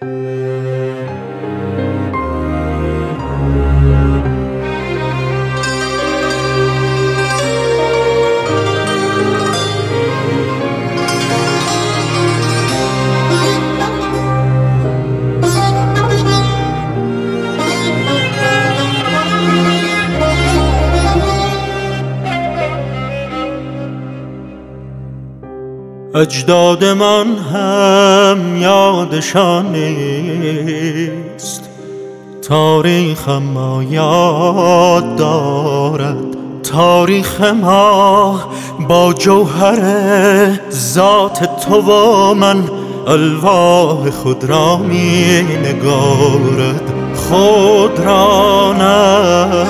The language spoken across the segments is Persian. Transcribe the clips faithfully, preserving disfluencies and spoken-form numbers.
اجداد من هم یادشان نیست، تاریخ ما یاد دارد. تاریخ ما با جوهر ذات تو و من الواح خود را می نگارد. خود را نه،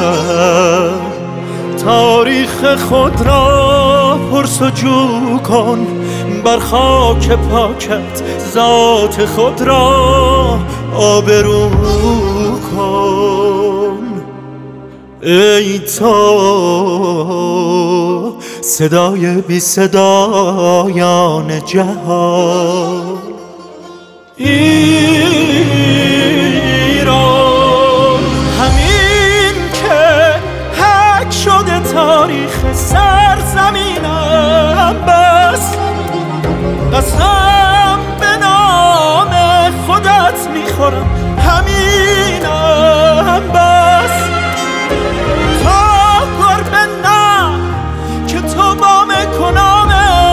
تاریخ خود را پرسجو کن، بر خاک پاکت ذات خود را آبرو کن. ای تو صدای بی صدایان جهان، ایران همین که حک شده تاریخ سرزمینم، بس قسم به نام خودت میخورم همینم، بس تا گربه نه که تو با مکنام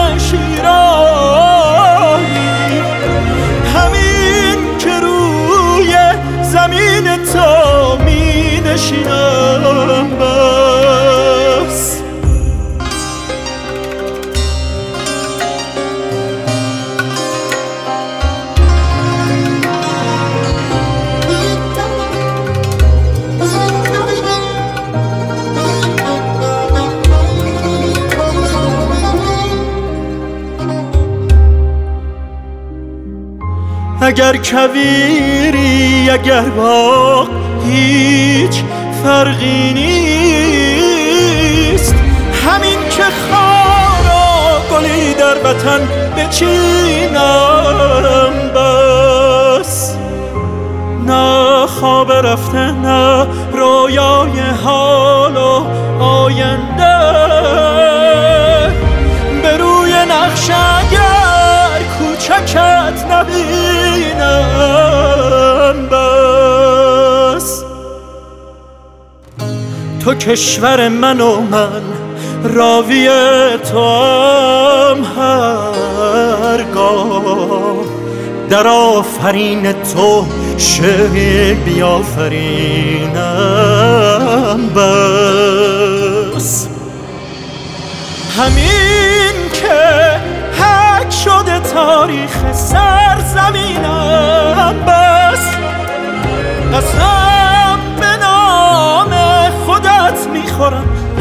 شیرایی، همین که روی زمین تو می نشینم، بس اگر کویری اگر باغ هیچ فرقی نیست، همین که خار و گلی در وطن بچینم، بس نه خواب رفته نه رویای حال و آینده، به روی نقش اگر کوچکت نبینم، بس تو کشور من و من راوی تو هم هرگاه در آفرین تو شعر بیافرینم، بس همین که حک شده تاریخ سرزمینم، بس قسم به نام خودت میخورم